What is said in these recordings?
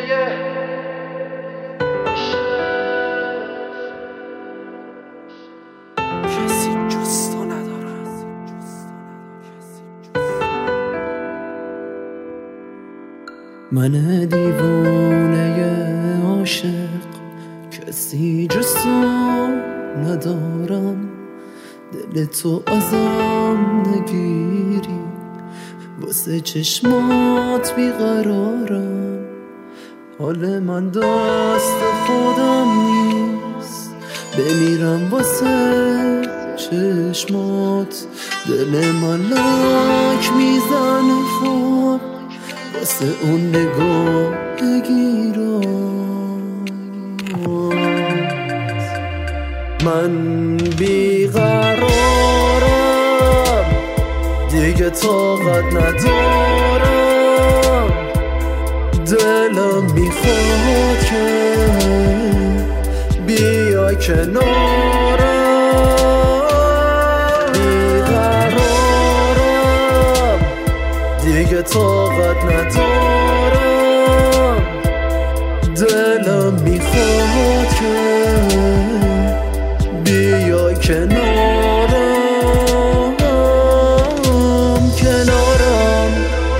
من دیوانه عاشق کسی جز تو ندارم، دل تو ازم نگیری واسه چشمات بیقرارم. حال من دست خودم نیست، بمیرم واسه چشمات. دل من لک میزنه فوق واسه اون نگاه بگیرم. من بیقرارم دیگه طاقت ندارم، دلم میخواد که بیای کنارم. بیقرارم دیگه طاقت ندارم، دلم میخواد که بیای کنارم. کنارم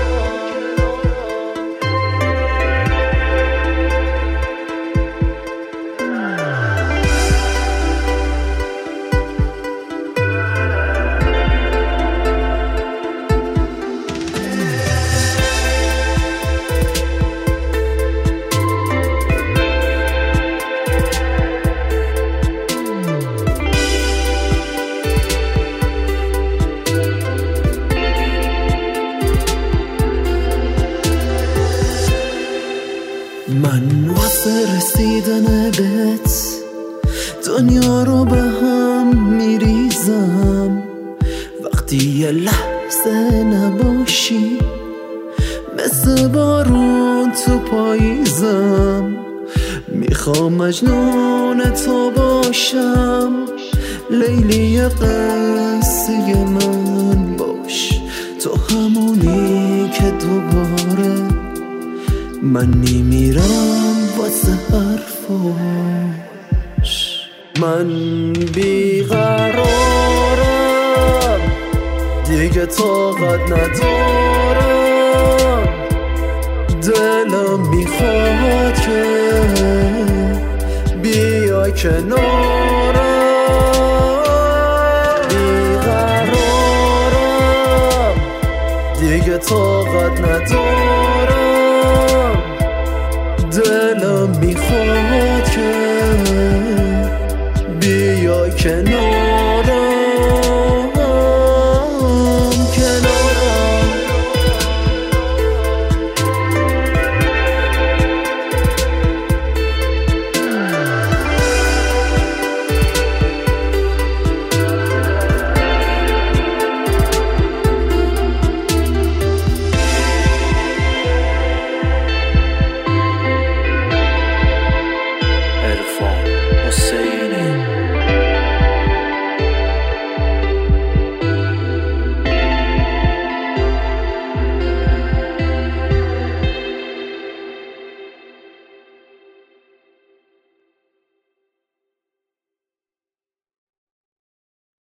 من واسه رسیدن بهت دنیا رو به هم میریزم. وقتی یه لحظه نباشی مثل بارون تو پاییزم. میخوام مجنون تو باشم، لیلی قصه من باش. تو همونی که دوباره من میمیرم واسه حرفاش. من بیقرارم دیگه طاقت ندارم، دلم میخواد که بیای کنار.